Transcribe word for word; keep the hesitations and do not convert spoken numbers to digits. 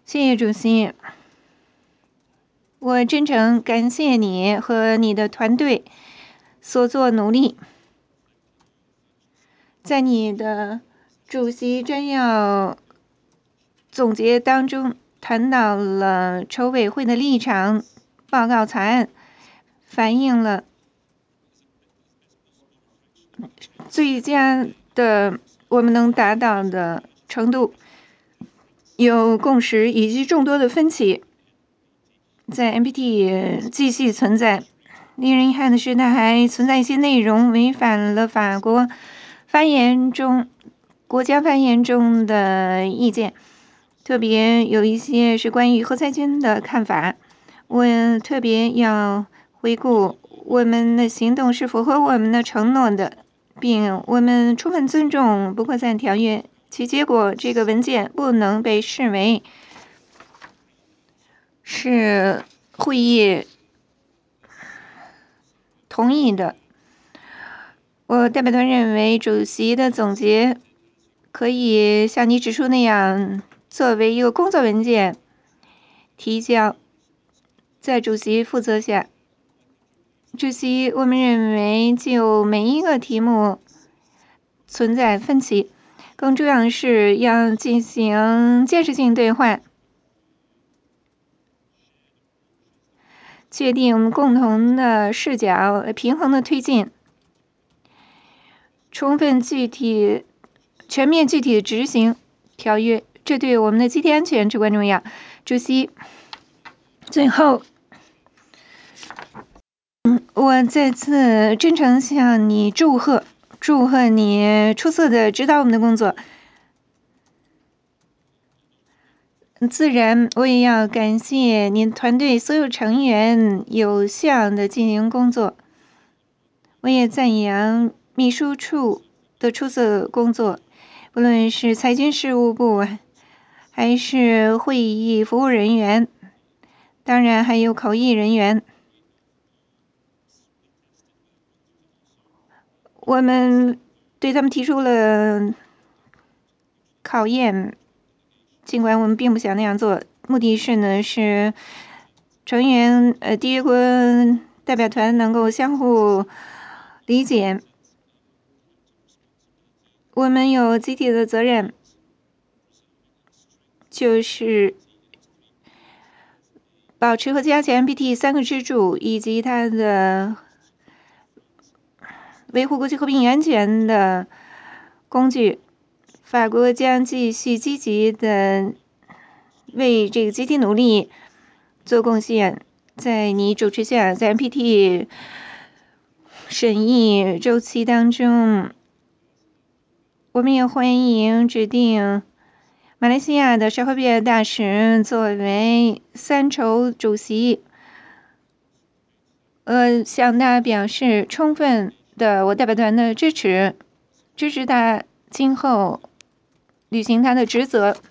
谢谢主席，我真诚感谢你和你的团队所做努力。在你的主席摘要总结当中谈到了筹委会的立场，报告草案反映了最佳的我们能达到的程度，有共识以及众多的分歧在 N P T 继续存在。令人遗憾的是，它还存在一些内容违反了法国发言中国家发言中的意见，特别有一些是关于核裁军的看法。我特别要回顾我们的行动是符合我们的承诺的，并我们充分尊重不扩散条约。其结果，这个文件不能被视为是会议同意的。我代表团认为，主席的总结可以像你指出那样，作为一个工作文件提交，在主席负责下。主席，我们认为就每一个题目存在分歧，更重要的是要进行建设性对话，确定共同的视角，平衡的推进，充分具体、全面具体的执行条约，这对我们的集体安全至关重要。主席，最后，嗯，我再次真诚向你祝贺，祝贺你出色的指导我们的工作。自然，我也要感谢您团队所有成员有效的进行工作。我也赞扬秘书处的出色工作，不论是财经事务部，还是会议服务人员，当然还有口译人员。我们对他们提出了考验，尽管我们并不想那样做。目的是呢，是成员呃缔约国代表团能够相互理解。我们有集体的责任，就是保持和加强 N P T 三个支柱以及它的维护国际和平与安全的工具。法国将继续积极的为这个集体努力做贡献。在你主持下，在 N P T 审议周期当中，我们也欢迎指定马来西亚的沙赫比尔大使作为三筹主席。呃，向他表示充分的我代表团的支持，支持他今后履行他的职责。